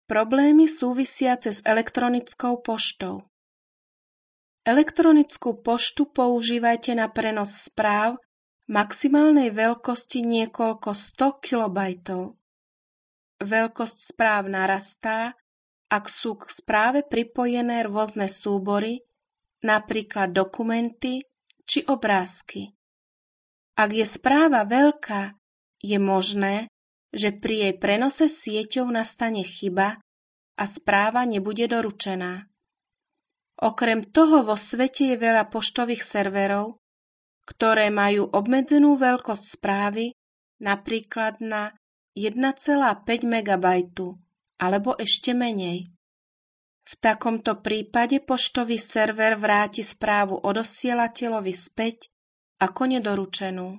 Problémy súvisiace s elektronickou poštou. Elektronickú poštu používajte na prenos správ maximálnej veľkosti niekoľko 100 kilobajtov. Veľkosť správ narastá, ak sú k správe pripojené rôzne súbory, napríklad dokumenty či obrázky. Ak je správa veľká, je možné, že pri jej prenose sieťou nastane chyba a správa nebude doručená. Okrem toho vo svete je veľa poštových serverov, ktoré majú obmedzenú veľkosť správy, napríklad na 1,5 MB alebo ešte menej. V takomto prípade poštový server vráti správu odosielateľovi späť ako nedoručenú.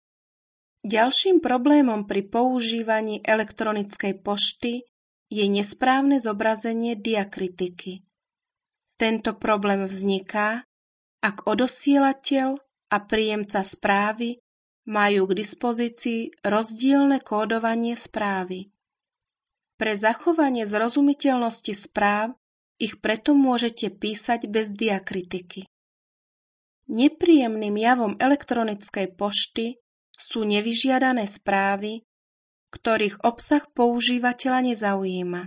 Ďalším problémom pri používaní elektronickej pošty je nesprávne zobrazenie diakritiky. Tento problém vzniká, ak odosielateľ a príjemca správy majú k dispozícii rozdielne kódovanie správy. Pre zachovanie zrozumiteľnosti správ ich preto môžete písať bez diakritiky. Nepríjemným javom elektronickej pošty sú nevyžiadané správy, ktorých obsah používateľa nezaujíma.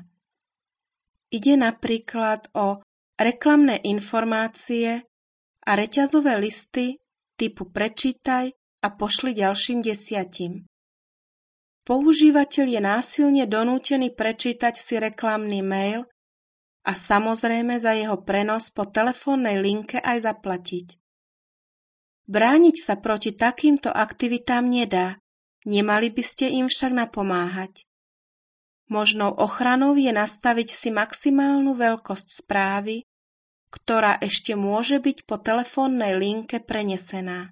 Ide napríklad o reklamné informácie a reťazové listy typu prečítaj a pošli ďalším 10. Používateľ je násilne donútený prečítať si reklamný mail a samozrejme za jeho prenos po telefónnej linke aj zaplatiť. Brániť sa proti takýmto aktivitám nedá, nemali by ste im však napomáhať. Možnou ochranou je nastaviť si maximálnu veľkosť správy, ktorá ešte môže byť po telefónnej linke prenesená.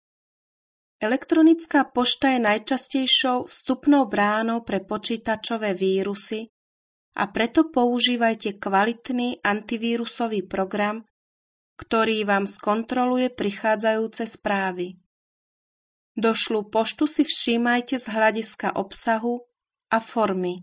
Elektronická pošta je najčastejšou vstupnou bránou pre počítačové vírusy a preto používajte kvalitný antivírusový program, ktorý vám skontroluje prichádzajúce správy. Došlú poštu si všímajte z hľadiska obsahu a formy.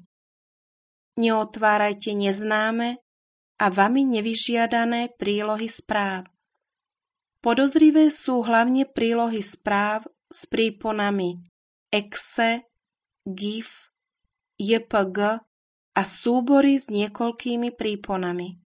Neotvárajte neznáme a vami nevyžiadané prílohy správ. Podozrivé sú hlavne prílohy správ s príponami exe, GIF, JPG a súbory s niekoľkými príponami.